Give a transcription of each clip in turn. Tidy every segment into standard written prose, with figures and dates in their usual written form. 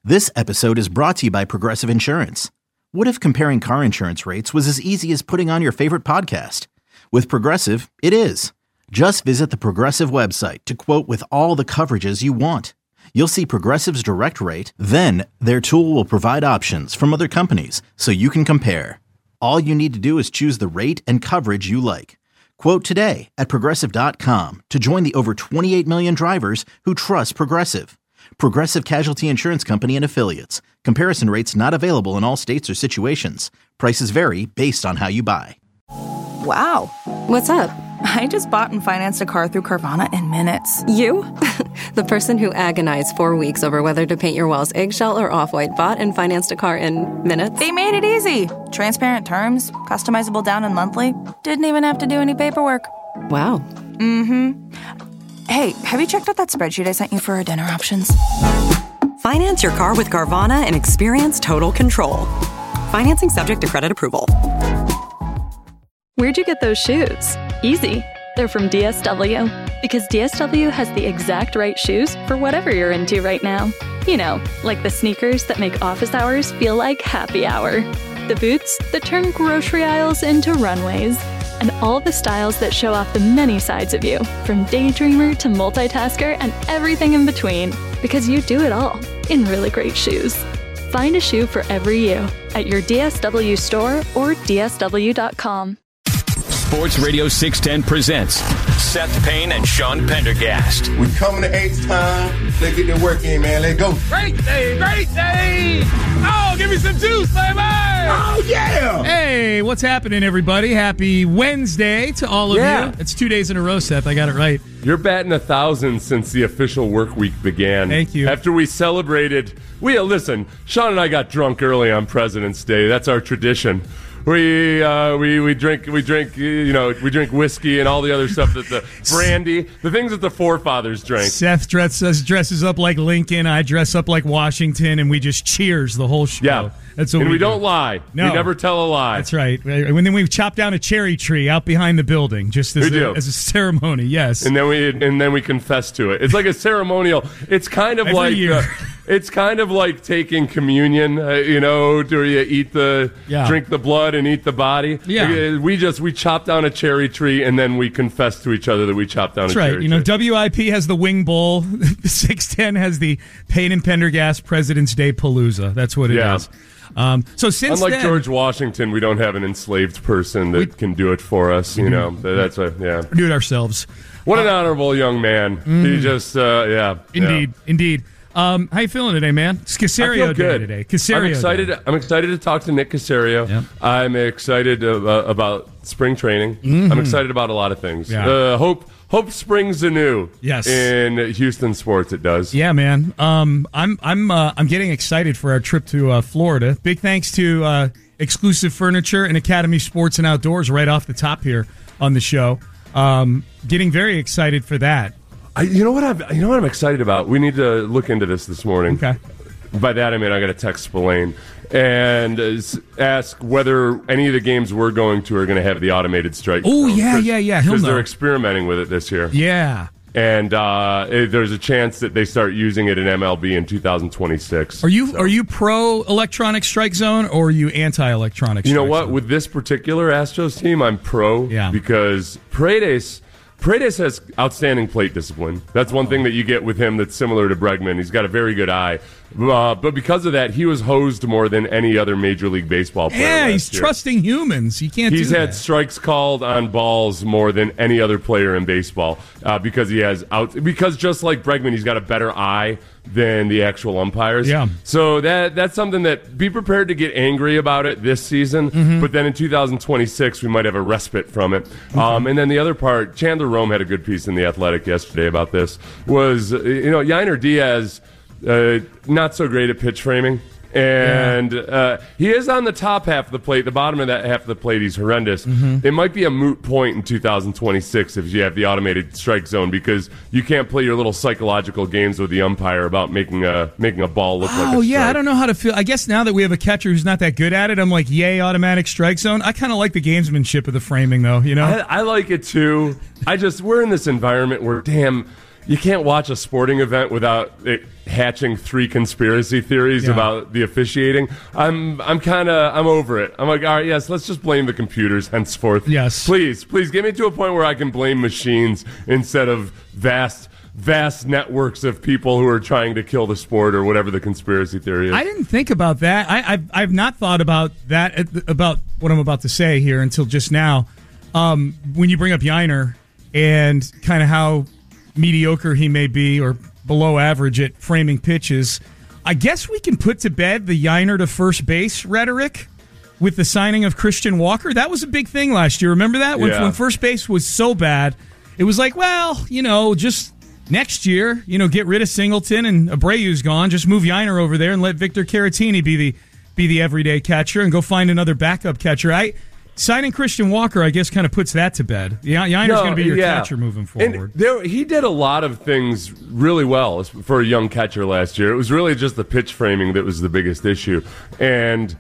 This episode is brought to you by Progressive Insurance. What if comparing car insurance rates was as easy as putting on your favorite podcast? With Progressive, it is. Just visit the Progressive website to quote with all the coverages you want. You'll see Progressive's direct rate, then their tool will provide options from other companies so you can compare. All you need to do is choose the rate and coverage you like. Quote today at Progressive.com to join the over 28 million drivers who trust Progressive. Progressive Casualty Insurance Company and Affiliates. Comparison rates not available in all states or situations. Prices vary based on how you buy. Wow. What's up? I just bought and financed a car through Carvana in minutes. You? The person who agonized 4 weeks over whether to paint your walls eggshell or off-white bought and financed a car in minutes? They made it easy. Transparent terms, customizable down and monthly. Didn't even have to do any paperwork. Wow. Mm-hmm. Hey, have you checked out that spreadsheet I sent you for our dinner options? Finance your car with Carvana and experience total control. Financing subject to credit approval. Where'd you get those shoes? Easy. They're from DSW. Because DSW has the exact right shoes for whatever you're into right now. You know, like the sneakers that make office hours feel like happy hour. The boots that turn grocery aisles into runways. And all the styles that show off the many sides of you, from daydreamer to multitasker and everything in between. Because you do it all in really great shoes. Find a shoe for every you at your DSW store or DSW.com. Sports Radio 610 presents Seth Payne and Sean Pendergast. We coming to H time. Let's get the work in, man. Let's go. Great day, great day. Oh, give me some juice, baby. Oh, yeah. Hey, what's happening, everybody? Happy Wednesday to all of you. It's 2 days in a row, Seth. I got it right. You're batting 1,000 since the official work week began. Thank you. After we celebrated, listen, Sean and I got drunk early on President's Day. That's our tradition. We drink whiskey and all the other stuff that the brandy, the things that the forefathers drank. Seth dresses up like Lincoln. I dress up like Washington, and we just cheers the whole show. Yeah, that's what we don't lie. No. We never tell a lie. That's right. And then we chop down a cherry tree out behind the building, just as a ceremony. Yes, and then we confess to it. It's like a ceremonial. It's kind of every year. It's kind of like taking communion, where you eat drink the blood and eat the body. Yeah. We chop down a cherry tree and then we confess to each other that we chopped down That's a cherry tree. WIP has the Wing Bowl. 610 has the Payne and Pendergast President's Day Palooza. That's what it is. So since unlike then, George Washington, we don't have an enslaved person that can do it for us. That's we do it ourselves. What an honorable young man. He just, Indeed. How you feeling today, man? It's Caserio Day today. I'm excited to talk to Nick Caserio. Yep. I'm excited about spring training. Mm-hmm. I'm excited about a lot of things. Yeah. Hope springs anew. Yes. In Houston sports, it does. Yeah, man. I'm getting excited for our trip to Florida. Big thanks to Exclusive Furniture and Academy Sports and Outdoors right off the top here on the show. Getting very excited for that. You know what I'm excited about? We need to look into this morning. Okay. By that I mean I got to text Spillane and ask whether any of the games we're going to are going to have the automated strike. Oh, yeah. Because they're experimenting with it this year. Yeah. And there's a chance that they start using it in MLB in 2026. Are you pro electronic strike zone or are you anti electronic? You know what? With this particular Astros team, I'm pro. Yeah. Because Paredes has outstanding plate discipline. That's one thing that you get with him that's similar to Bregman. He's got a very good eye. But because of that, he was hosed more than any other Major League Baseball player. Yeah, he's trusting humans. He can't. He's had strikes called on balls more than any other player in baseball because he has because just like Bregman, he's got a better eye than the actual umpires. Yeah. So that's something that be prepared to get angry about it this season. Mm-hmm. But then in 2026, we might have a respite from it. Okay. And then the other part, Chandler Rome had a good piece in The Athletic yesterday about this. Was Yainer Diaz. Not so great at pitch framing. And he is on the top half of the plate. The bottom of that half of the plate, he's horrendous. Mm-hmm. It might be a moot point in 2026 if you have the automated strike zone, because you can't play your little psychological games with the umpire about making a ball look like a strike. Oh, yeah, I don't know how to feel. I guess now that we have a catcher who's not that good at it, I'm like, yay, automatic strike zone. I kind of like the gamesmanship of the framing, though, you know? I like it, too. We're in this environment where, damn, you can't watch a sporting event without it hatching 3 conspiracy theories about the officiating. I'm over it. I'm like, all right, yes, let's just blame the computers henceforth. Yes. Please get me to a point where I can blame machines instead of vast networks of people who are trying to kill the sport or whatever the conspiracy theory is. I didn't think about that. I've not thought about that, about what I'm about to say here until just now. When you bring up Yainer and kind of how mediocre he may be or below average at framing pitches, I guess we can put to bed the Yainer to first base rhetoric with the signing of Christian Walker. That was a big thing last year. Remember that? When first base was so bad, it was like, well, just next year, get rid of Singleton and Abreu's gone. Just move Yainer over there and let Victor Caratini be the everyday catcher and go find another backup catcher. Signing Christian Walker, I guess, kind of puts that to bed. Yainer's going to be your catcher moving forward. And he did a lot of things really well for a young catcher last year. It was really just the pitch framing that was the biggest issue. And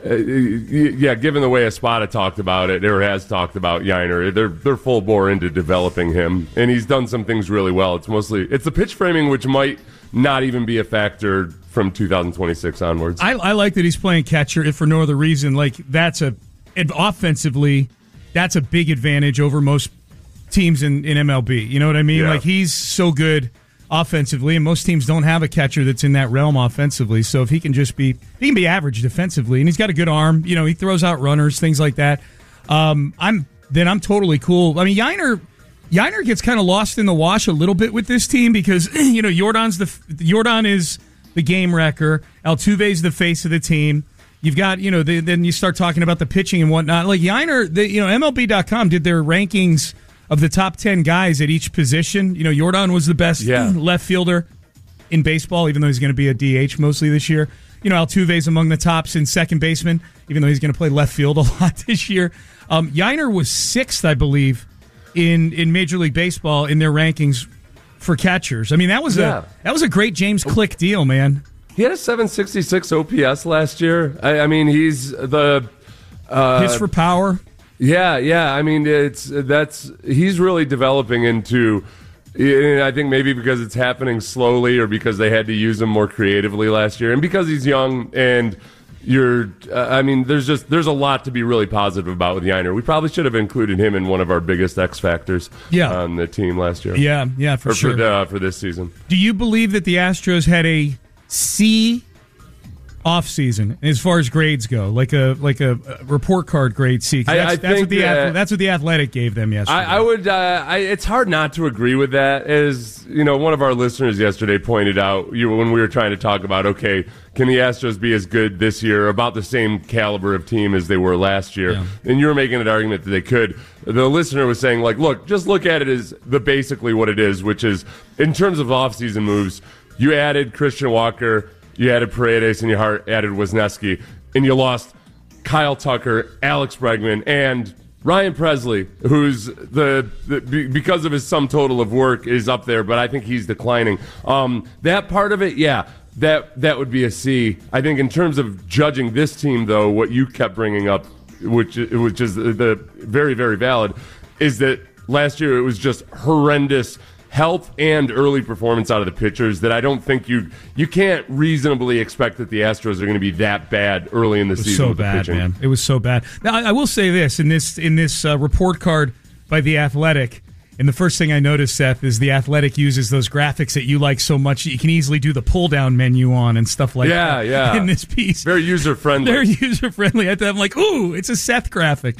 given the way Espada talked about it, or has talked about Yainer, they're full bore into developing him, and he's done some things really well. It's the pitch framing, which might not even be a factor from 2026 onwards. I like that he's playing catcher, if for no other reason. Like offensively, that's a big advantage over most teams in MLB. You know what I mean? Yeah. Like, he's so good offensively, and most teams don't have a catcher that's in that realm offensively. So if he can be average defensively, and he's got a good arm. He throws out runners, things like that. I'm totally cool. I mean, Yainer gets kind of lost in the wash a little bit with this team because Yordan is the game wrecker. Altuve's the face of the team. You've got, then you start talking about the pitching and whatnot. Like Yainer, MLB.com did their rankings of the top 10 guys at each position. Yordan was the best left fielder in baseball, even though he's going to be a DH mostly this year. Altuve's among the tops in second baseman, even though he's going to play left field a lot this year. Yainer was 6th, I believe, in Major League Baseball in their rankings for catchers. I mean, that was a great James Click deal, man. He had a 766 OPS last year. I mean, he's the hits for power. Yeah. I mean, he's really developing into. I think maybe because it's happening slowly, or because they had to use him more creatively last year, and because he's young and there's a lot to be really positive about with Yainer. We probably should have included him in one of our biggest X factors on the team last year. Yeah, for sure. For this season. Do you believe that the Astros had a C off season as far as grades go, like a report card grade C? That's what the Athletic gave them yesterday. I would. It's hard not to agree with that. As one of our listeners yesterday pointed out, when we were trying to talk about, okay, can the Astros be as good this year, about the same caliber of team as they were last year? Yeah. And you were making an argument that they could. The listener was saying, like, look at it as basically what it is, which is in terms of off-season moves. You added Christian Walker, you added Paredes, and you added Wisniewski, and you lost Kyle Tucker, Alex Bregman, and Ryan Presley, who's because of his sum total of work is up there, but I think he's declining. That part of it, that would be a C. I think in terms of judging this team, though, what you kept bringing up, which is the very, very valid, is that last year it was just horrendous health and early performance out of the pitchers that I don't think you can't reasonably expect that the Astros are going to be that bad early in the season. So bad, man. It was so bad. Now, I will say this in this report card by The Athletic, and the first thing I noticed, Seth, is The Athletic uses those graphics that you like so much that you can easily do the pull-down menu on and stuff like that. Yeah. In this piece. Very user-friendly. Very user-friendly. I'm like, ooh, it's a Seth graphic.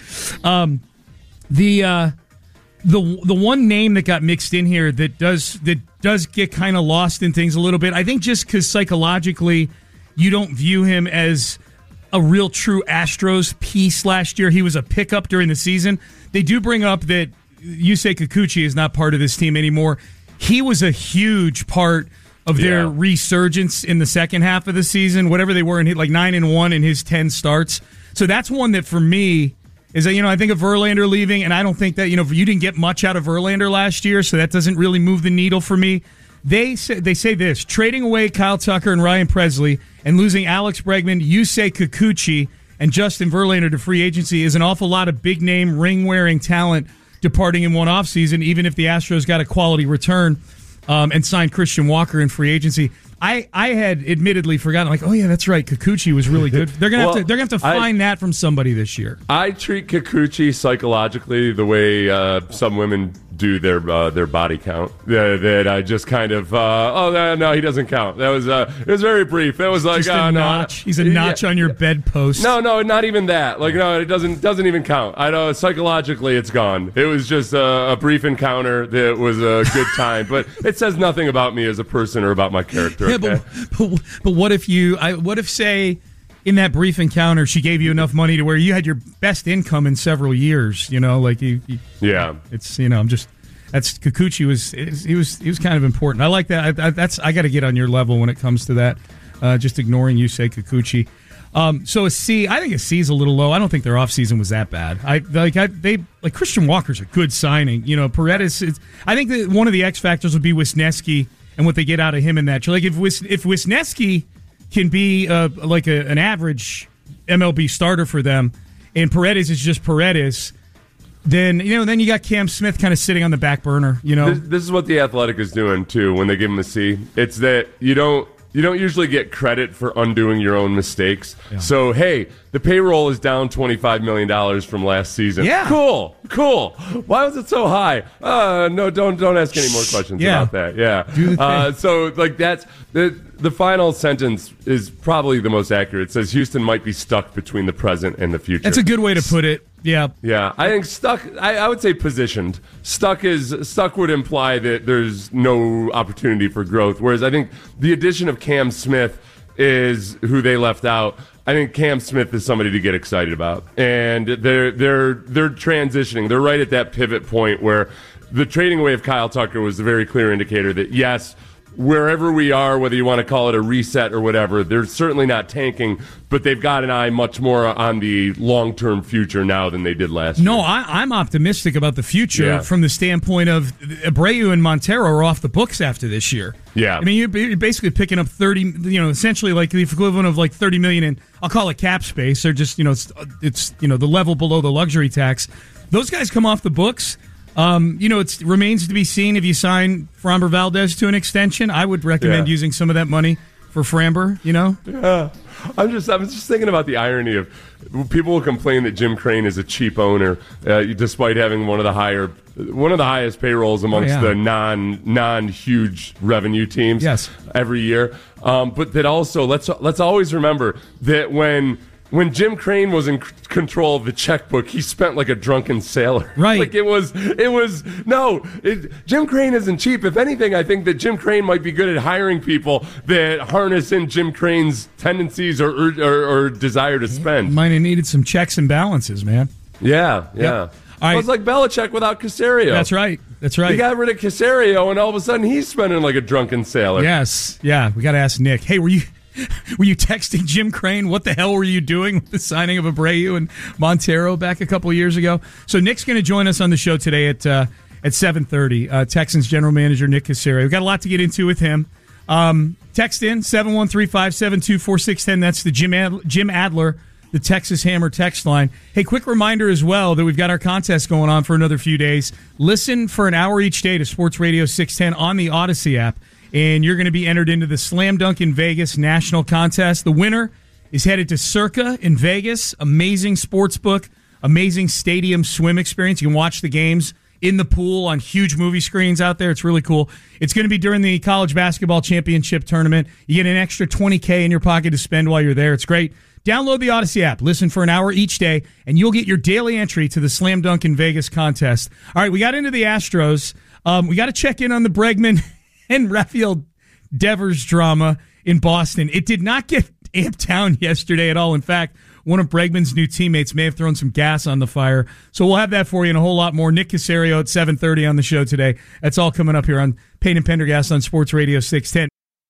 The one name that got mixed in here that does get kind of lost in things a little bit, I think just because psychologically you don't view him as a real true Astros piece last year. He was a pickup during the season. They do bring up that Yusei Kikuchi is not part of this team anymore. He was a huge part of their resurgence in the second half of the season, whatever they were, in like 9-1 in his 10 starts. So that's one that for me is that, I think of Verlander leaving, and I don't think that, you didn't get much out of Verlander last year, so that doesn't really move the needle for me. They say this: trading away Kyle Tucker and Ryan Presley and losing Alex Bregman, Yusei Kikuchi, and Justin Verlander to free agency is an awful lot of big-name, ring-wearing talent departing in one offseason, even if the Astros got a quality return and signed Christian Walker in free agency. I had admittedly forgotten, like, oh yeah, that's right, Kikuchi was really good. They're gonna have to find that from somebody this year. I treat Kikuchi psychologically the way some women do their body count. That I just kind of no, he doesn't count. That was it was very brief. It was like just a notch. He's a notch on your bedpost. No, not even that. Like no, it doesn't even count. I know psychologically it's gone. It was just a brief encounter that was a good time, but it says nothing about me as a person or about my character. Yeah, okay? but what if say in that brief encounter she gave you enough money to where you had your best income in several years? You know, like yeah, it's that's Kikuchi he was kind of important. I like that. I got to get on your level when it comes to that. Just ignoring you say Kikuchi. So a C, I think a C is a little low. I don't think their offseason was that bad. Christian Walker's a good signing. You know, Paredes. I think that one of the X factors would be Wisniewski and what they get out of him in that. Like if Wisniewski can be an average MLB starter for them, and Paredes is just Paredes, then you got Cam Smith kind of sitting on the back burner. You know, this is what the Athletic is doing too when they give him a C. It's that you don't usually get credit for undoing your own mistakes. Yeah. So, hey, the payroll is down $25 million from last season. Yeah. Cool. Why was it so high? No, don't ask any more questions about that. Yeah. So, like, that's the final sentence is probably the most accurate. It says Houston might be stuck between the present and the future. That's a good way to put it. Yeah. Yeah. I think stuck, I would say positioned. Stuck would imply that there's no opportunity for growth. Whereas I think the addition of Cam Smith is who they left out. I think Cam Smith is somebody to get excited about. And they're transitioning. They're right at that pivot point where the trading away of Kyle Tucker was a very clear indicator that, yes, wherever we are, whether you want to call it a reset or whatever, they're certainly not tanking, but they've got an eye much more on the long-term future now than they did last year. No, I'm optimistic about the future from the standpoint of Abreu and Montero are off the books after this year. Yeah. I mean, you're basically picking up 30, essentially like the equivalent of like $30 million in, I'll call it cap space. They're just, it's the level below the luxury tax. Those guys come off the books. It remains to be seen if you sign Framber Valdez to an extension. I would recommend using some of that money for Framber, Yeah. I'm just thinking about the irony of people will complain that Jim Crane is a cheap owner, despite having one of the highest payrolls amongst the non huge revenue teams every year. But that also let's always remember that when Jim Crane was in control of the checkbook, he spent like a drunken sailor. Right. Like Jim Crane isn't cheap. If anything, I think that Jim Crane might be good at hiring people that harness in Jim Crane's tendencies or desire to spend. Might have needed some checks and balances, man. Yeah. All right. It was like Belichick without Caserio. That's right. He got rid of Caserio, and all of a sudden he's spending like a drunken sailor. Yes. Yeah. We got to ask Nick. Hey, were you texting Jim Crane? What the hell were you doing with the signing of Abreu and Montero back a couple of years ago? So Nick's going to join us on the show today at 7:30. Texans general manager Nick Caserio. We've got a lot to get into with him. Text in 713-572-4610. That's the Jim Adler, the Texas Hammer text line. Hey, quick reminder as well that we've got our contest going on for another few days. Listen for an hour each day to Sports Radio 610 on the Odyssey app. And you're going to be entered into the Slam Dunk in Vegas national contest. The winner is headed to Circa in Vegas. Amazing sports book, amazing stadium swim experience. You can watch the games in the pool on huge movie screens out there. It's really cool. It's going to be during the college basketball championship tournament. You get an extra $20K in your pocket to spend while you're there. It's great. Download the Odyssey app. Listen for an hour each day, and you'll get your daily entry to the Slam Dunk in Vegas contest. All right, we got into the Astros. We got to check in on the Bregman and Rafael Devers drama in Boston. It did not get amped down yesterday at all. In fact, one of Bregman's new teammates may have thrown some gas on the fire. So we'll have that for you and a whole lot more. Nick Caserio at 7:30 on the show today. That's all coming up here on Payne and Pendergast on Sports Radio 610.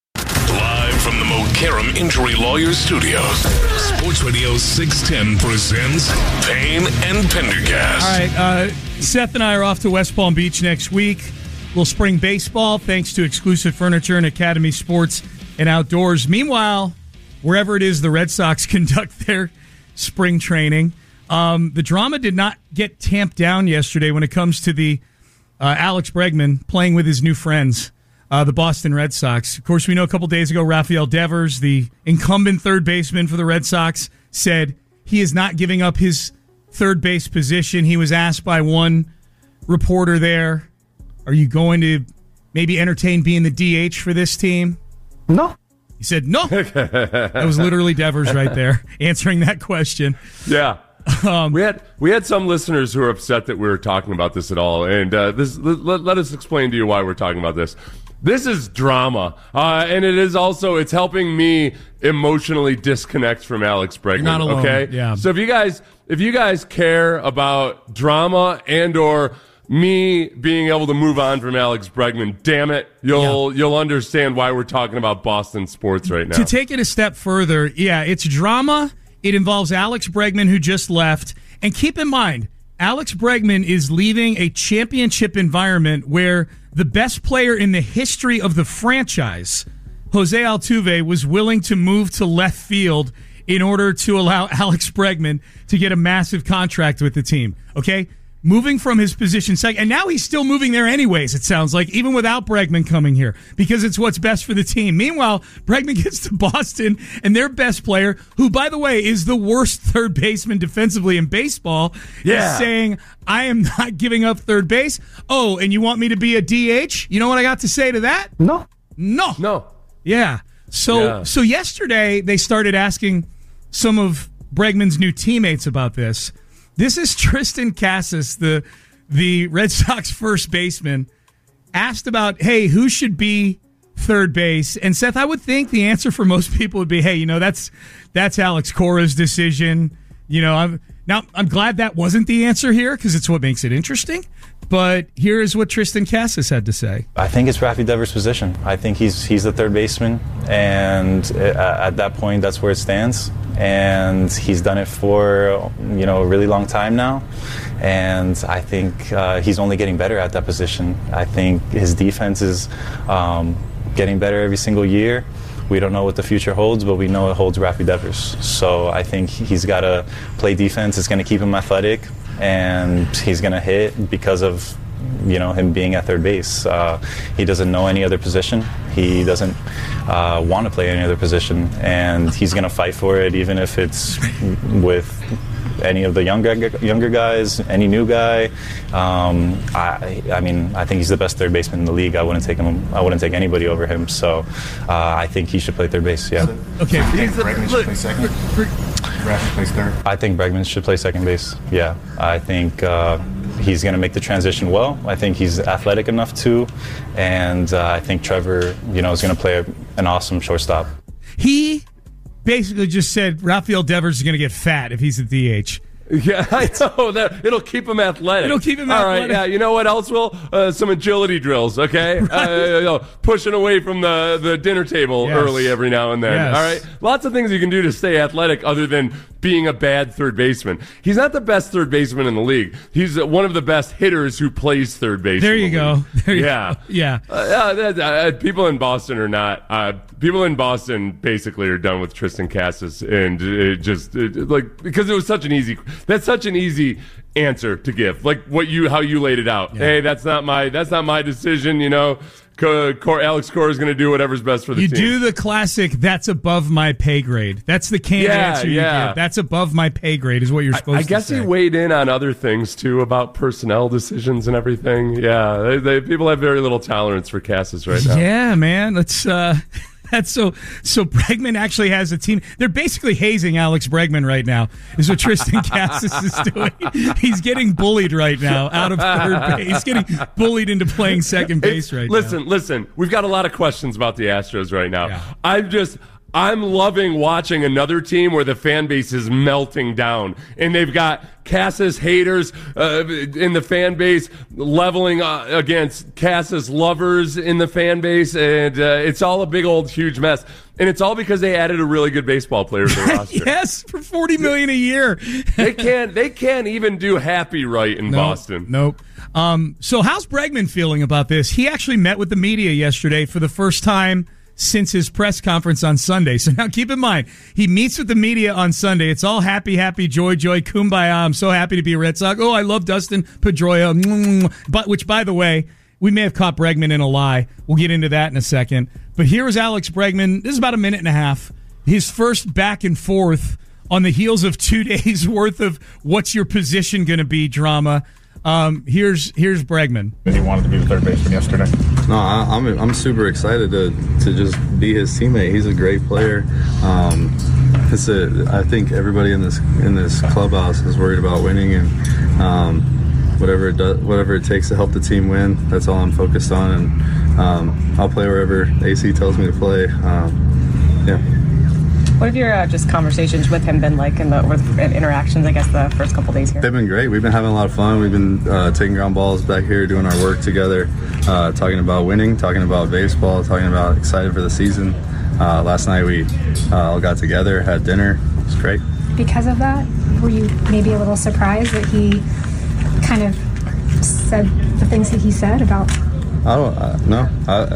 Live from the Mokaram Injury Lawyers Studios, Sports Radio 610 presents Payne and Pendergast. All right, Seth and I are off to West Palm Beach next week. Little spring baseball, thanks to Exclusive Furniture and Academy Sports and Outdoors. Meanwhile, wherever it is the Red Sox conduct their spring training, the drama did not get tamped down yesterday when it comes to the Alex Bregman playing with his new friends the Boston Red Sox. Of course, we know a couple days ago, Rafael Devers, the incumbent third baseman for the Red Sox, said he is not giving up his third base position. He was asked by one reporter there, are you going to maybe entertain being the DH for this team? No. He said no. That was literally Devers right there answering that question. Yeah. We had some listeners who are upset that we were talking about this at all, and let us explain to you why we're talking about this. This is drama, and it's helping me emotionally disconnect from Alex Bregman. You're not alone. Okay, yeah. So if you guys care about drama and or me being able to move on from Alex Bregman, damn it, you'll understand why we're talking about Boston sports right now. To take it a step further, it's drama. It involves Alex Bregman, who just left. And keep in mind, Alex Bregman is leaving a championship environment where the best player in the history of the franchise, Jose Altuve, was willing to move to left field in order to allow Alex Bregman to get a massive contract with the team. Okay? Moving from his position second, and now he's still moving there anyways, it sounds like, even without Bregman coming here, because it's what's best for the team. Meanwhile, Bregman gets to Boston, and their best player, who, by the way, is the worst third baseman defensively in baseball, is saying, I am not giving up third base. Oh, and you want me to be a DH? You know what I got to say to that? No. Yeah. So yesterday, they started asking some of Bregman's new teammates about this. This is Tristan Casas, the Red Sox first baseman, asked about, hey, who should be third base? And Seth, I would think the answer for most people would be, hey, that's Alex Cora's decision. I'm glad that wasn't the answer here because it's what makes it interesting. But here is what Tristan Casas had to say. I think it's Rafi Devers' position. I think he's the third baseman, and at that point, that's where it stands. And he's done it for a really long time now, and I think he's only getting better at that position. I think his defense is getting better every single year. We don't know what the future holds, but we know it holds Rafi Devers. So I think he's got to play defense. It's going to keep him athletic, and he's going to hit because of him being at third base. He doesn't know any other position. He doesn't want to play any other position, and he's going to fight for it, even if it's with any of the younger guys, any new guy. I think he's the best third baseman in the league. I wouldn't take him. I wouldn't take anybody over him. So I think he should play third base. Yeah. Okay. Bregman should play second. Rafi plays third. I think Bregman should play second base. Yeah. I think he's going to make the transition well. I think he's athletic enough to, and I think Trevor, is going to play an awesome shortstop. He basically just said Rafael Devers is going to get fat if he's a DH. Yeah, I know. It'll keep him athletic. All right, yeah. You know what else will? Some agility drills, okay? Pushing away from the dinner table early every now and then. Yes. All right? Lots of things you can do to stay athletic other than being a bad third baseman. He's not the best third baseman in the league. He's one of the best hitters who plays third base. There you go. Yeah. Yeah. People in Boston are not. People in Boston basically are done with Tristan Casas, and because it was such an easy. That's such an easy answer to give, like how you laid it out. Yeah. Hey, that's not my decision. Alex Cora is going to do whatever's best for the team. You do the classic, that's above my pay grade. That's the canned answer you give. That's above my pay grade is what you're supposed to say. I guess he weighed in on other things, too, about personnel decisions and everything. Yeah, people have very little tolerance for Casas right now. Yeah, man. That's so Bregman actually has a team. They're basically hazing Alex Bregman right now, is what Tristan Casas is doing. He's getting bullied right now out of third base. He's getting bullied into playing second base now. Listen. We've got a lot of questions about the Astros right now. Yeah. I'm loving watching another team where the fan base is melting down, and they've got Casas haters in the fan base leveling against Casas lovers in the fan base, and it's all a big old huge mess. And it's all because they added a really good baseball player to the roster. Yes, for $40 million a year. They can't even do happy right in Boston. Nope. So how's Bregman feeling about this? He actually met with the media yesterday for the first time since his press conference on Sunday. So now keep in mind, he meets with the media on Sunday. It's all happy, joy, kumbaya. I'm so happy to be a Red Sox. Oh, I love Dustin Pedroia. But which, by the way, we may have caught Bregman in a lie. We'll get into that in a second. But here is Alex Bregman. This is about a minute and a half. His first back and forth on the heels of 2 days worth of what's your position going to be drama. Here's Bregman. He wanted to be the third baseman yesterday. No, I'm super excited to just be his teammate. He's a great player. I think everybody in this clubhouse is worried about winning, and whatever it takes to help the team win, that's all I'm focused on. And I'll play wherever AC tells me to play. Yeah. What have your just conversations with him been like in the interactions, I guess, the first couple days here? They've been great. We've been having a lot of fun. We've been taking ground balls back here, doing our work together, talking about winning, talking about baseball, talking about excited for the season. Last night we all got together, had dinner. It was great. Because of that, were you maybe a little surprised that he kind of said the things that he said about? No.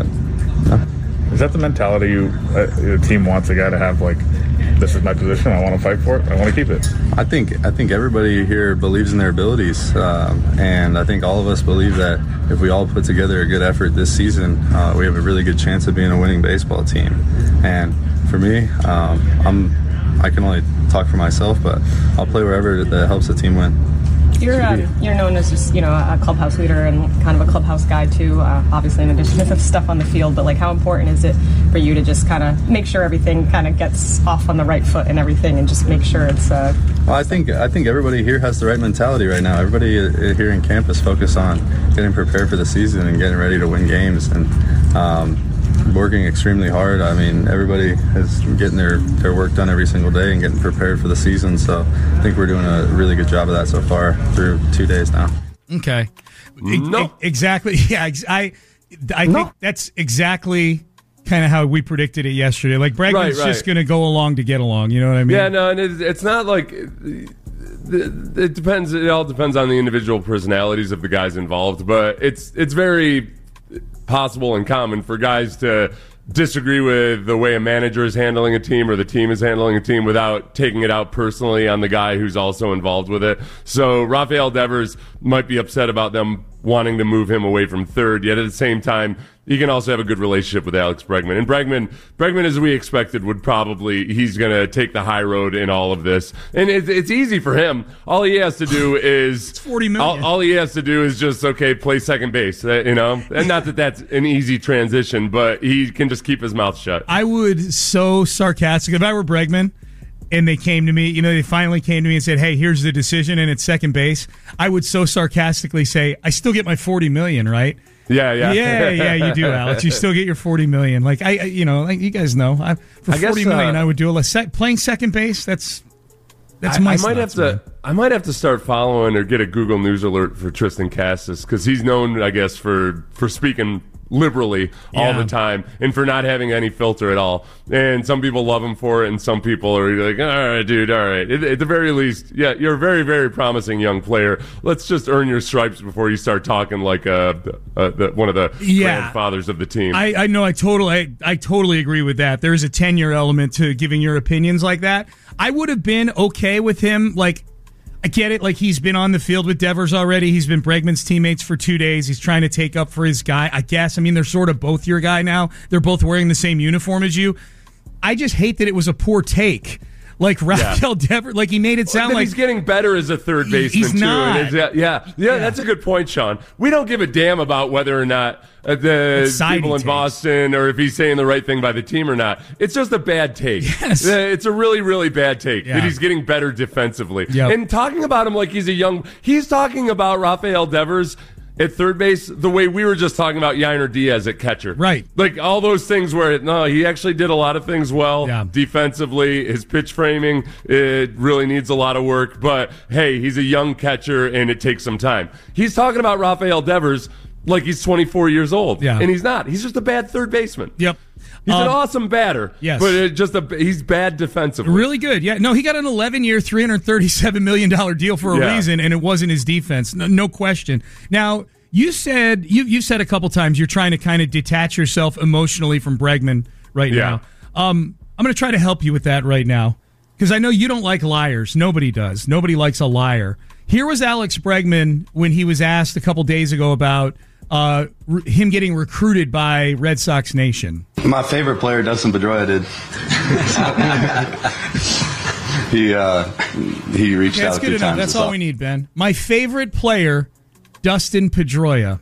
Is that the mentality the team wants a guy to have, like, this is my position, I want to fight for it, I want to keep it? I think everybody here believes in their abilities, and I think all of us believe that if we all put together a good effort this season, we have a really good chance of being a winning baseball team. And for me, I can only talk for myself, but I'll play wherever that helps the team win. You're known as just, a clubhouse leader and kind of a clubhouse guy too, obviously in addition to the stuff on the field, but like how important is it for you to just kind of make sure everything kind of gets off on the right foot and everything and just make sure it's well, I think everybody here has the right mentality right now. Everybody here in camp is focused on getting prepared for the season and getting ready to win games and working extremely hard. I mean, everybody is getting their work done every single day and getting prepared for the season. So I think we're doing a really good job of that so far through 2 days now. Okay. No. Exactly. Yeah, I think that's exactly kind of how we predicted it yesterday. Like, Bregman's just going to go along to get along. You know what I mean? Yeah, no, and it's not like... It depends. It all depends on the individual personalities of the guys involved, but it's very possible and common for guys to disagree with the way a manager is handling a team or the team is handling a team without taking it out personally on the guy who's also involved with it. So Rafael Devers might be upset about them wanting to move him away from third, yet at the same time, he can also have a good relationship with Alex Bregman. And Bregman, as we expected, he's going to take the high road in all of this. And it's easy for him. All he has to do is... It's $40 million. All he has to do is just, play second base, And not that that's an easy transition, but he can just keep his mouth shut. I would so sarcastic. If I were Bregman and they came to me, they finally came to me and said, hey, here's the decision, and it's second base, I would so sarcastically say, I still get my $40 million, right? Yeah, you do, Alex. You still get your $40 million. Like you guys know, for $40 million, I would do playing second base. That's my. I might have to start following or get a Google News alert for Tristan Casas because he's known, I guess, for speaking liberally all the time and for not having any filter at all. And some people love him for it, and some people are like, all right, dude, all right. At the very least, you're a very, very promising young player. Let's just earn your stripes before you start talking like one of the grandfathers of the team. I know. I totally agree with that. There's a tenure element to giving your opinions like that. I would have been okay with him, like, I get it. Like, he's been on the field with Devers already. He's been Bregman's teammates for 2 days. He's trying to take up for his guy, I guess. I mean, they're sort of both your guy now. They're both wearing the same uniform as you. I just hate that it was a poor take. Like, Rafael Devers, like, he made it sound like he's getting better as a third baseman, he's not. Yeah, that's a good point, Sean. We don't give a damn about whether or not the people in Boston or if he's saying the right thing by the team or not. It's just a bad take. Yes. It's a really, really bad take that he's getting better defensively. Yep. And talking about him like he's talking about Rafael Devers at third base the way we were just talking about Yainer Diaz at catcher. Right. Like all those things where, he actually did a lot of things well defensively. His pitch framing, it really needs a lot of work. But, hey, he's a young catcher, and it takes some time. He's talking about Rafael Devers like he's 24 years old. Yeah. And he's not. He's just a bad third baseman. Yep. He's an awesome batter. Yes. But he's bad defensively. Really good. Yeah. No, he got an 11-year, $337 million deal for a reason, and it wasn't his defense. No question. Now, you said a couple times you're trying to kind of detach yourself emotionally from Bregman right now. I'm going to try to help you with that right now because I know you don't like liars. Nobody does. Nobody likes a liar. Here was Alex Bregman when he was asked a couple days ago about him getting recruited by Red Sox Nation. My favorite player, Dustin Pedroia, did. He reached out a few times. That's all we need, Ben. My favorite player, Dustin Pedroia.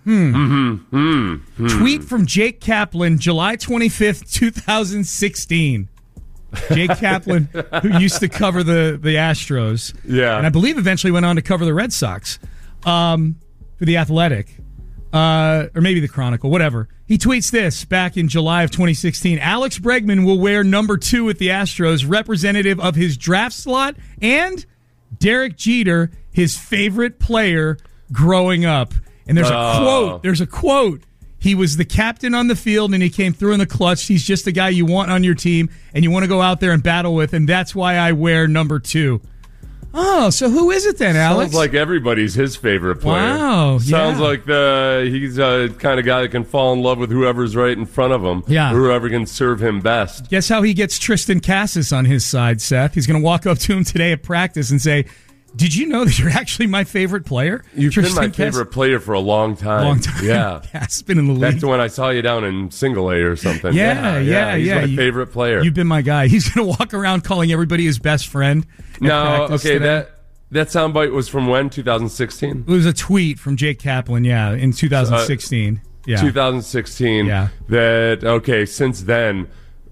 Tweet from Jake Kaplan, July 25th, 2016. Jake Kaplan, who used to cover the Astros. Yeah. And I believe eventually went on to cover the Red Sox for The Athletic. Or maybe the Chronicle, whatever. He tweets this back in July of 2016. Alex Bregman will wear number 2 with the Astros, representative of his draft slot, and Derek Jeter, his favorite player growing up. And there's a quote. There's a quote. He was the captain on the field, and he came through in the clutch. He's just the guy you want on your team, and you want to go out there and battle with, and that's why I wear number 2. Oh, so who is it then, Alex? Sounds like everybody's his favorite player. Wow. Sounds like he's a kind of guy that can fall in love with whoever's right in front of him. Yeah. Whoever can serve him best. Guess how he gets Tristan Cassis on his side, Seth? He's going to walk up to him today at practice and say, did you know that you're actually my favorite player? You've been my favorite player for a long time. Yeah. It's been in the league. Back to when I saw you down in Single A or something. Yeah. He's my favorite player. You've been my guy. He's going to walk around calling everybody his best friend. No, okay, that soundbite was from when? 2016? It was a tweet from Jake Kaplan, in 2016. 2016. Yeah. Since then,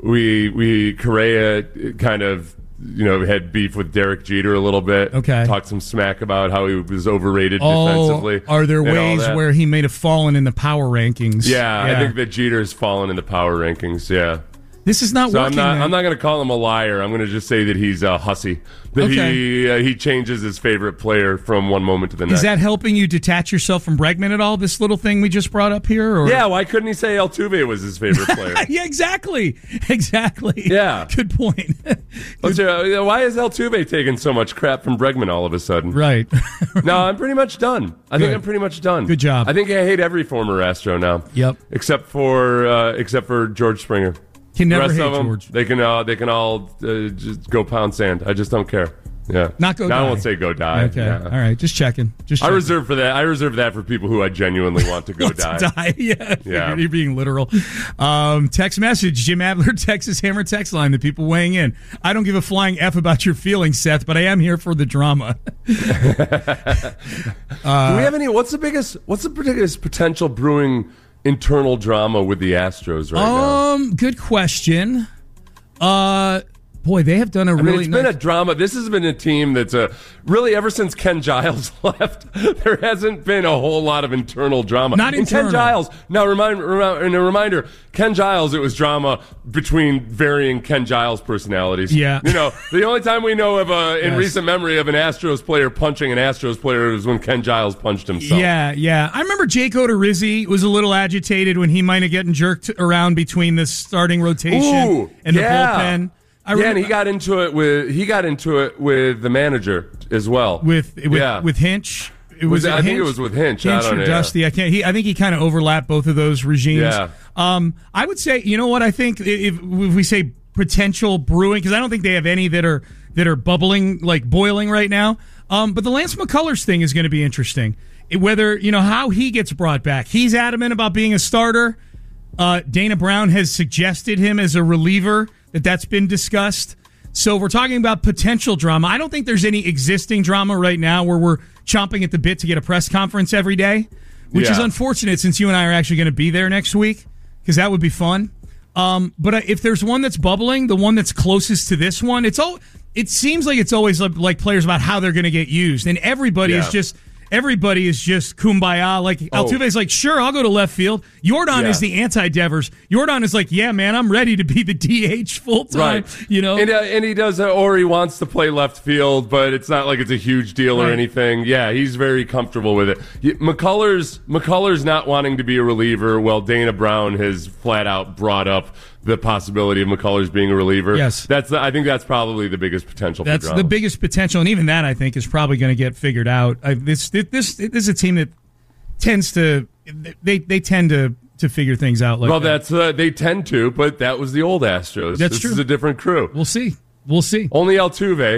Correa kind of, had beef with Derek Jeter a little bit. Okay. Talked some smack about how he was overrated defensively. Are there ways where he may have fallen in the power rankings? Yeah, I think that Jeter's fallen in the power rankings, yeah. This is not working. I'm not going to call him a liar. I'm going to just say that he's a hussy. That he changes his favorite player from one moment to the next. Is that helping you detach yourself from Bregman at all, this little thing we just brought up here? Or? Yeah, why couldn't he say Altuve was his favorite player? Yeah, exactly. Yeah. Good point. Why is Altuve taking so much crap from Bregman all of a sudden? Right. No, I'm pretty much done. I think I'm pretty much done. Good job. I think I hate every former Astro now. Yep. Except for George Springer. Can never the rest hate of them, George. They can all just go pound sand. I just don't care. Yeah, not go. No, I won't say go die. Okay, yeah. All right, just checking. I reserve that for people who I genuinely want to go die. Yeah. You're being literal. Text message: Jim Adler, Texas Hammer text line. The people weighing in. I don't give a flying F about your feelings, Seth, but I am here for the drama. Do we have any? What's the biggest potential brewing internal drama with the Astros right now? Good question. Boy, they have done it's been a drama. This has been a team that's really ever since Ken Giles left. There hasn't been a whole lot of internal drama. Not internal. Ken Giles. Now, reminder, Ken Giles. It was drama between varying Ken Giles personalities. Yeah. The only time we know of in recent memory of an Astros player punching an Astros player was when Ken Giles punched himself. Yeah. I remember Jake Odorizzi was a little agitated when he might have gotten jerked around between the starting rotation and the bullpen. And he got into it with the manager as well. With Hinch. I think it was with Hinch. Hinch I don't or know. Dusty. I think he kind of overlapped both of those regimes. Yeah. I would say, you know what? I think if we say potential brewing, because I don't think they have any that are bubbling, like boiling right now. But the Lance McCullers thing is going to be interesting. Whether how he gets brought back. He's adamant about being a starter. Dana Brown has suggested him as a reliever. That's been discussed. So we're talking about potential drama. I don't think there's any existing drama right now where we're chomping at the bit to get a press conference every day, which is unfortunate since you and I are actually going to be there next week, because that would be fun. But if there's one that's bubbling, the one that's closest to this one, it seems like it's always like players about how they're going to get used, and everybody is just kumbaya. Like Altuve's like, sure, I'll go to left field. Yordan is the anti-Devers. Yordan is like, yeah, man, I'm ready to be the DH full time. Right. And he does, or he wants to play left field, but it's not like it's a huge deal or anything. Yeah, he's very comfortable with it. McCullers not wanting to be a reliever. Well, Dana Brown has flat out brought up the possibility of McCullers being a reliever. Yes. I think that's probably the biggest potential for drama. That's the biggest potential, and even that, I think, is probably going to get figured out. This is a team that tends to they tend to figure things out like that. Well, they tend to, but that was the old Astros. That's true. This is a different crew. We'll see. Only Altuve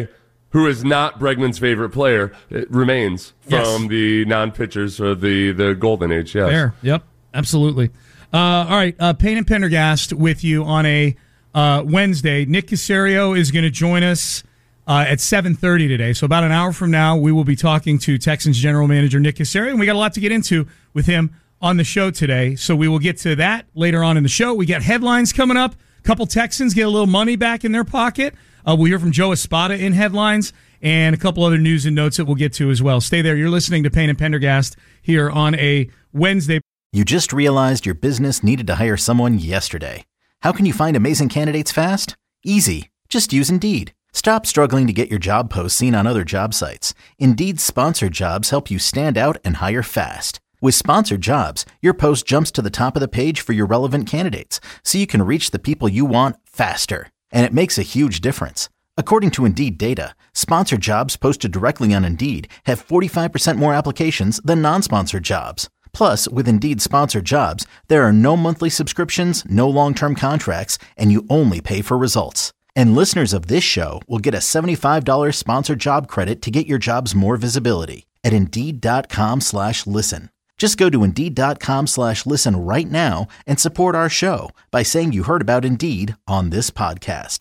who is not Bregman's favorite player, remains from the non-pitchers or the golden age. Yes. Fair. Yep. Absolutely. All right. Payne and Pendergast with you on a Wednesday. Nick Caserio is going to join us at 7:30 today. So about an hour from now, we will be talking to Texans general manager Nick Caserio, and we got a lot to get into with him on the show today. So we will get to that later on in the show. We got headlines coming up. A couple Texans get a little money back in their pocket. We'll hear from Joe Espada in headlines, and a couple other news and notes that we'll get to as well. Stay there. You're listening to Payne and Pendergast here on a Wednesday. You just realized your business needed to hire someone yesterday. How can you find amazing candidates fast? Easy. Just use Indeed. Stop struggling to get your job posts seen on other job sites. Indeed's sponsored jobs help you stand out and hire fast. With sponsored jobs, your post jumps to the top of the page for your relevant candidates, so you can reach the people you want faster. And it makes a huge difference. According to Indeed data, sponsored jobs posted directly on Indeed have 45% more applications than non-sponsored jobs. Plus, with Indeed sponsored jobs, there are no monthly subscriptions, no long-term contracts, and you only pay for results. And listeners of this show will get a $75 sponsored job credit to get your jobs more visibility at Indeed.com/listen. Just go to Indeed.com/listen right now and support our show by saying you heard about Indeed on this podcast.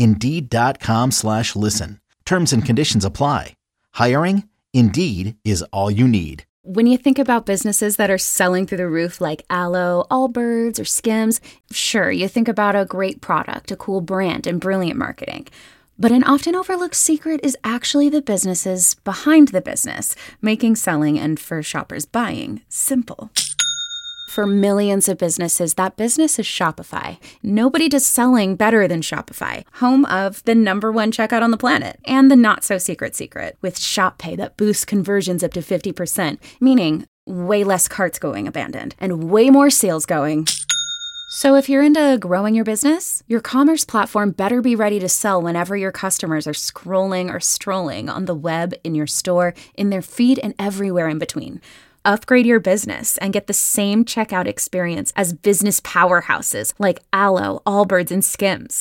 Indeed.com/listen. Terms and conditions apply. Hiring? Indeed is all you need. When you think about businesses that are selling through the roof like Aloe, Allbirds, or Skims, sure, you think about a great product, a cool brand, and brilliant marketing. But an often overlooked secret is actually the businesses behind the business, making selling and for shoppers buying simple. For millions of businesses, that business is Shopify. Nobody does selling better than Shopify, home of the #1 checkout on the planet and the not-so-secret secret with Shop Pay that boosts conversions up to 50%, meaning way less carts going abandoned and way more sales going. So if you're into growing your business, your commerce platform better be ready to sell whenever your customers are scrolling or strolling on the web, in your store, in their feed, and everywhere in between. Upgrade your business and get the same checkout experience as business powerhouses like Aloe, Allbirds, and Skims.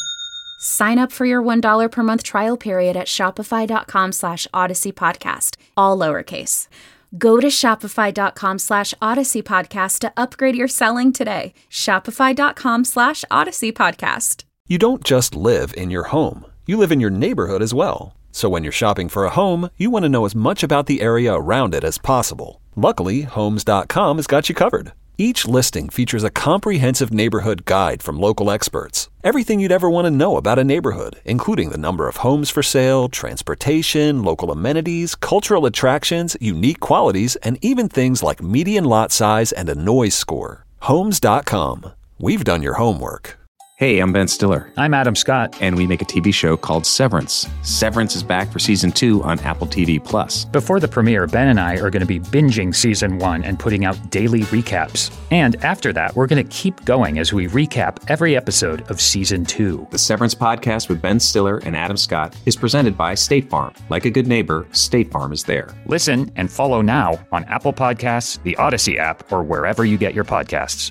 Sign up for your $1 per month trial period at shopify.com/Odyssey Podcast, all lowercase. Go to shopify.com/Odyssey Podcast to upgrade your selling today. Shopify.com/Odyssey Podcast. You don't just live in your home. You live in your neighborhood as well. So when you're shopping for a home, you want to know as much about the area around it as possible. Luckily, Homes.com has got you covered. Each listing features a comprehensive neighborhood guide from local experts. Everything you'd ever want to know about a neighborhood, including the number of homes for sale, transportation, local amenities, cultural attractions, unique qualities, and even things like median lot size and a noise score. Homes.com. We've done your homework. Hey, I'm Ben Stiller. I'm Adam Scott. And we make a TV show called Severance. Severance is back for Season 2 on Apple TV+. Before the premiere, Ben and I are going to be binging Season 1 and putting out daily recaps. And after that, we're going to keep going as we recap every episode of Season 2. The Severance podcast with Ben Stiller and Adam Scott is presented by State Farm. Like a good neighbor, State Farm is there. Listen and follow now on Apple Podcasts, the Odyssey app, or wherever you get your podcasts.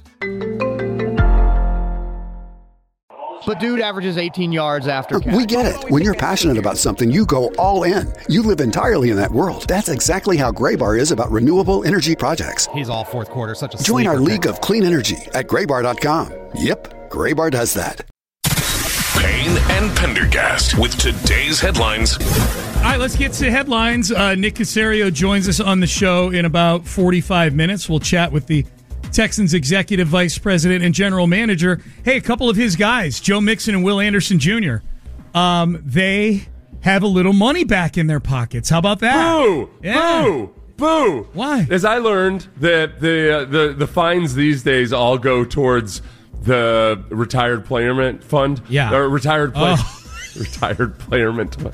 But dude averages 18 yards after catch. We get it. When you're passionate about something, you go all in. You live entirely in that world. That's exactly how Graybar is about renewable energy projects. He's all fourth quarter. Such a Join our league of clean energy at Graybar.com. Yep, Graybar does that. Payne and Pendergast with today's headlines. All right, let's get to headlines. Nick Caserio joins us on the show in about 45 minutes. We'll chat with the Texans executive vice president and general manager. Hey, a couple of his guys, Joe Mixon and Will Anderson Jr., they have a little money back in their pockets. How about that? Boo! Yeah. Boo! Boo! Why? As I learned that the fines these days all go towards the retired playerment fund. Yeah. Or retired player. Retired player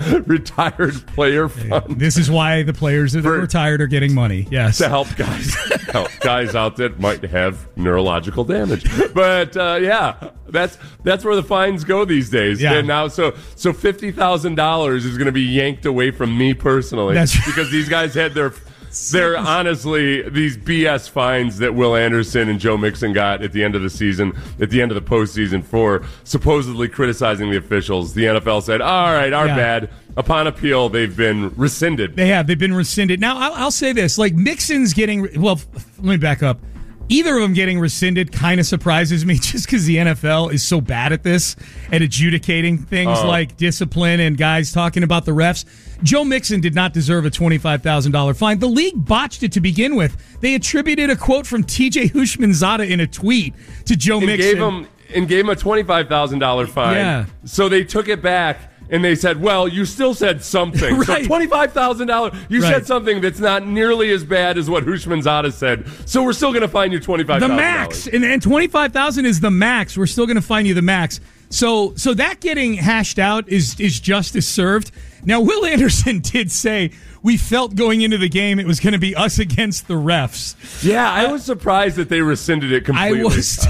fund. This is why the players that are retired are getting money. Yes, to help guys out that might have neurological damage. But yeah, that's where the fines go these days. Yeah. And now, so $50,000 is going to be yanked away from me personally. That's because these guys had their they're honestly these BS fines that Will Anderson and Joe Mixon got at the end of the season, at the end of the postseason for supposedly criticizing the officials. The NFL said, all right, our bad. Upon appeal, they've been rescinded. They've been rescinded. Now, I'll say this. Like, Mixon's getting... Well, let me back up. Either of them getting rescinded kind of surprises me just because the NFL is so bad at this, at adjudicating things like discipline and guys talking about the refs. Joe Mixon did not deserve a $25,000 fine. The league botched it to begin with. They attributed a quote from TJ Houshmandzadeh in a tweet to Joe Mixon. Gave him a $25,000 fine. Yeah. So they took it back. And they said, well, you still said something. Right. So $25,000, you said something that's not nearly as bad as what Houshmandzadeh said. So we're still going to fine you $25,000. The max. And $25,000 is the max. We're still going to fine you the max. So that getting hashed out is justice served. Now, Will Anderson did say, we felt going into the game it was going to be us against the refs. Yeah, I was surprised that they rescinded it completely.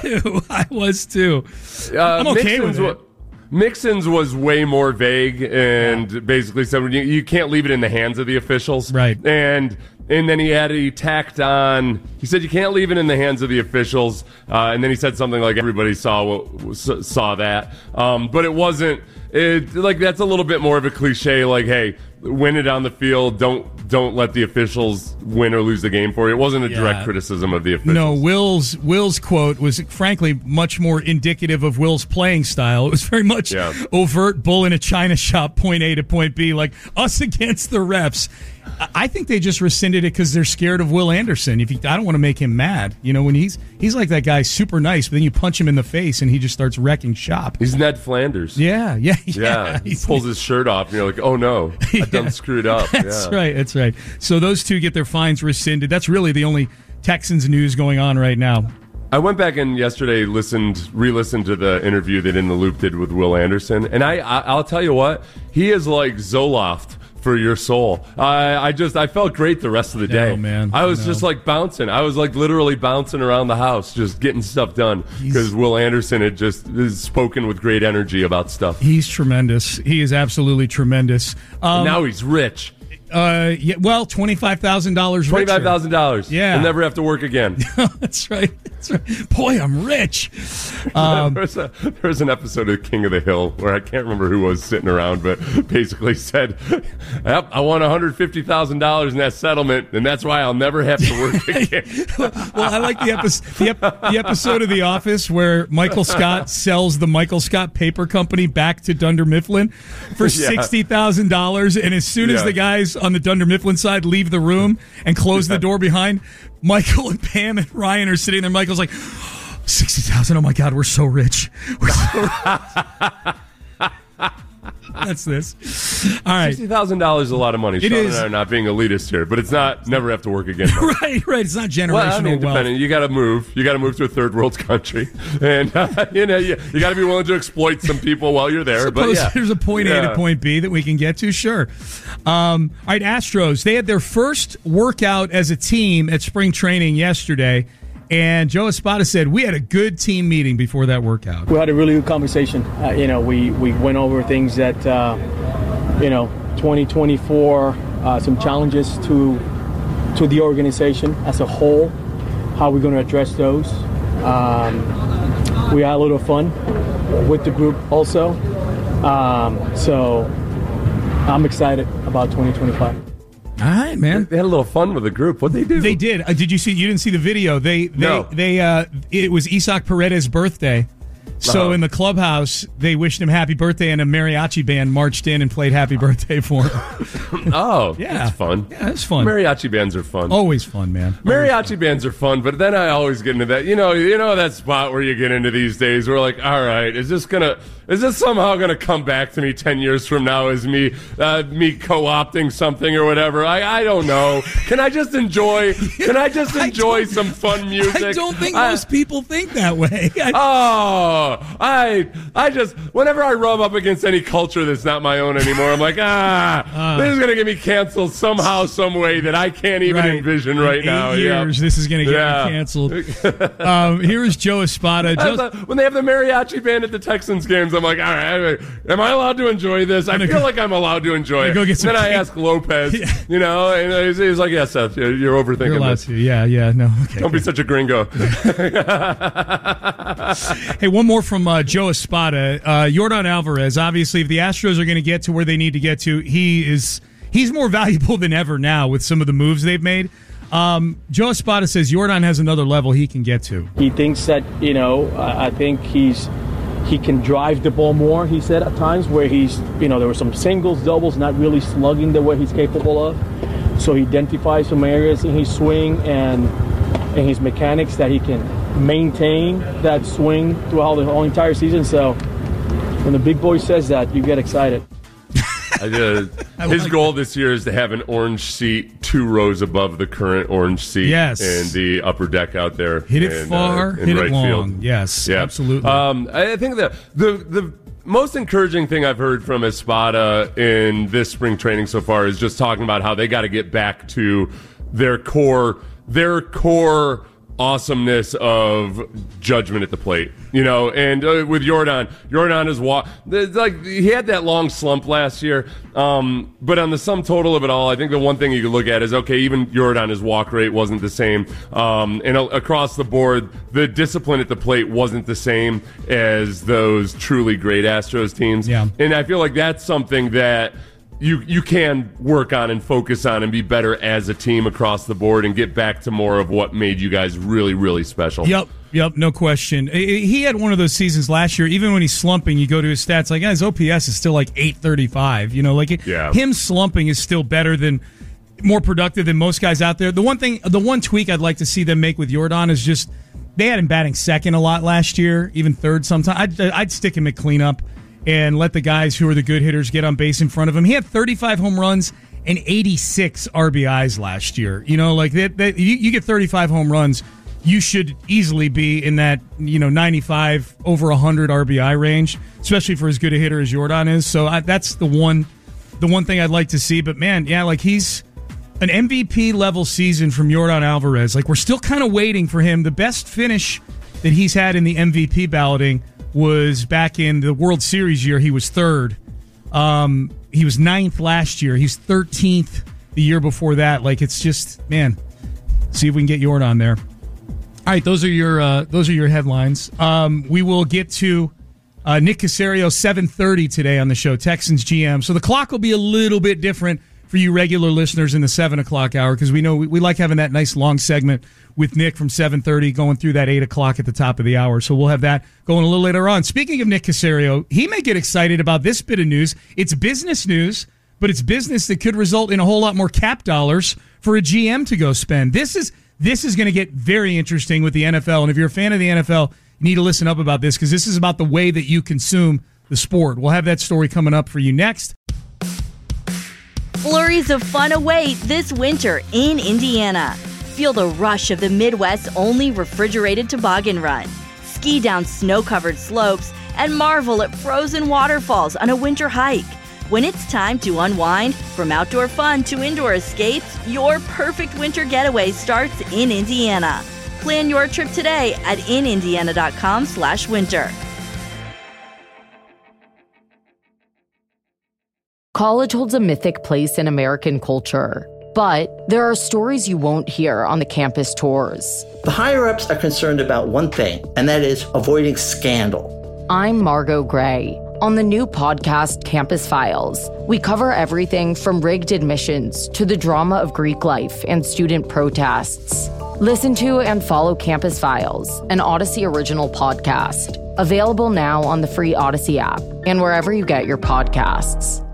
I was too. I'm okay with it. Mixon's was way more vague and basically said you can't leave it in the hands of the officials. Right. And then he tacked on, he said you can't leave it in the hands of the officials. And then he said something like everybody saw that. But it wasn't, that's a little bit more of a cliche, like, hey, win it on the field. Don't let the officials win or lose the game for you. It wasn't a direct criticism of the officials. No, Will's quote was frankly much more indicative of Will's playing style. It was very much overt bull in a china shop, point A to point B, like us against the refs. I think they just rescinded it because they're scared of Will Anderson. I don't want to make him mad. You know, when he's like that guy, super nice, but then you punch him in the face and he just starts wrecking shop. He's Ned Flanders. Yeah. He pulls his shirt off and you're like, oh no, I done screwed up. That's right. So those two get their fines rescinded. That's really the only Texans news going on right now. I went back and yesterday re-listened to the interview that In the Loop did with Will Anderson, and I'll tell you what, he is like Zoloft for your soul. I felt great the rest of the day. Oh, man. I was just like bouncing. I was like literally bouncing around the house, just getting stuff done because Will Anderson had just spoken with great energy about stuff. He's tremendous. He is absolutely tremendous. And now he's rich. $25,000. $25,000. Yeah, he'll never have to work again. That's right. Boy, I'm rich. There's an episode of King of the Hill where I can't remember who was sitting around, but basically said, "Yep, I won $150,000 in that settlement, and that's why I'll never have to work again." Well, I like the episode of The Office where Michael Scott sells the Michael Scott Paper Company back to Dunder Mifflin for $60,000, and as soon as the guys on the Dunder Mifflin side leave the room and close the door behind, Michael and Pam and Ryan are sitting there. Michael's like, 60,000. Oh my God, we're so rich. That's this. All right. $60,000 is a lot of money. Sean and I are not being elitist here, but it's not never have to work again. Right. It's not generational wealth. You got to move. You got to move to a third world country, and you got to be willing to exploit some people while you're there. But there's a point A to point B that we can get to. Sure. All right, Astros. They had their first workout as a team at spring training yesterday. And Joe Espada said, we had a good team meeting before that workout. We had a really good conversation. We went over things that, 2024, some challenges to the organization as a whole, how we're going to address those. We had a little fun with the group also. So I'm excited about 2025. All right, man. They had a little fun with the group. What'd they do? They did. Did you see? You didn't see the video. It was Isaac Paredes' birthday. So in the clubhouse, they wished him happy birthday, and a mariachi band marched in and played happy birthday for him. Oh, yeah. That's fun. Yeah, it's fun. Mariachi bands are fun. Always fun, man. Mariachi bands are fun, but then I always get into that. You know that spot where you get into these days where like, all right, is this somehow gonna come back to me 10 years from now as me co-opting something or whatever? I don't know. Can I just enjoy some fun music? I don't think most people think that way. I just whenever I rub up against any culture that's not my own anymore, I'm like, this is gonna get me canceled somehow, some way that I can't even envision right now. 8 years, this is gonna get me canceled. Here is Joe Espada. When they have the mariachi band at the Texans games, I'm like, all right, am I allowed to enjoy this? I feel like I'm allowed to enjoy it. Go get some then I ask Lopez, you know, and he's like, yeah, Seth, you're overthinking this. Yeah, no. Okay. Don't be such a gringo. Hey, one more from Joe Espada. Yordan Alvarez, obviously, if the Astros are going to get to where they need to get to, he's more valuable than ever now with some of the moves they've made. Joe Espada says Yordan has another level he can get to. He thinks that, you know, I think he can drive the ball more, he said at times, where he's, you know, there were some singles, doubles, not really slugging the way he's capable of. So he identifies some areas in his swing and his mechanics that he can maintain that swing throughout the whole entire season. So when the big boy says that, you get excited. His goal this year is to have an orange seat 2 rows above the current orange seat. Yes. And the upper deck out there. Hit it far, hit it long. Field. Yes, yeah. Absolutely. I think that the most encouraging thing I've heard from Espada in this spring training so far is just talking about how they got to get back to their core awesomeness of judgment at the plate, you know. And with Yordan is like he had that long slump last year, but on the sum total of it all, I think the one thing you could look at is, okay, even Yordan's walk rate wasn't the same, and across the board, the discipline at the plate wasn't the same as those truly great Astros teams. Yeah. And I feel like that's something that you can work on and focus on and be better as a team across the board and get back to more of what made you guys really, really special. Yep, no question. He had one of those seasons last year, even when he's slumping, you go to his stats, like his OPS is still like 835. You know, like him slumping is still better than, more productive than most guys out there. The one tweak I'd like to see them make with Yordan is just, they had him batting second a lot last year, even third sometimes. I'd stick him at cleanup and let the guys who are the good hitters get on base in front of him. He had 35 home runs and 86 RBIs last year. You know, like that you get 35 home runs, you should easily be in that, 95 over 100 RBI range, especially for as good a hitter as Yordan is. So that's the one thing I'd like to see. But man, yeah, like he's an MVP level season from Yordan Alvarez. Like we're still kind of waiting for him. The best finish that he's had in the MVP balloting was back in the World Series year. He was third. He was 9th last year. He's 13th the year before that. Like, it's just, man, see if we can get Yordan there. All right, those are your headlines. We will get to Nick Caserio 7:30 today on the show, Texans GM. So the clock will be a little bit different for you regular listeners in the 7 o'clock hour, because we know we like having that nice long segment with Nick from 7:30 going through that 8 o'clock at the top of the hour. So we'll have that going a little later on. Speaking of Nick Caserio, he may get excited about this bit of news. It's business news, but it's business that could result in a whole lot more cap dollars for a GM to go spend. This is going to get very interesting with the NFL. And if you're a fan of the NFL, you need to listen up about this, because this is about the way that you consume the sport. We'll have that story coming up for you next. Flurries of fun await this winter in Indiana. Feel the rush of the Midwest's only refrigerated toboggan run. Ski down snow-covered slopes and marvel at frozen waterfalls on a winter hike. When it's time to unwind, from outdoor fun to indoor escapes, your perfect winter getaway starts in Indiana. Plan your trip today at inindiana.com/winter. College holds a mythic place in American culture, but there are stories you won't hear on the campus tours. The higher-ups are concerned about one thing, and that is avoiding scandal. I'm Margot Gray. On the new podcast, Campus Files, we cover everything from rigged admissions to the drama of Greek life and student protests. Listen to and follow Campus Files, an Odyssey original podcast. Available now on the free Odyssey app and wherever you get your podcasts.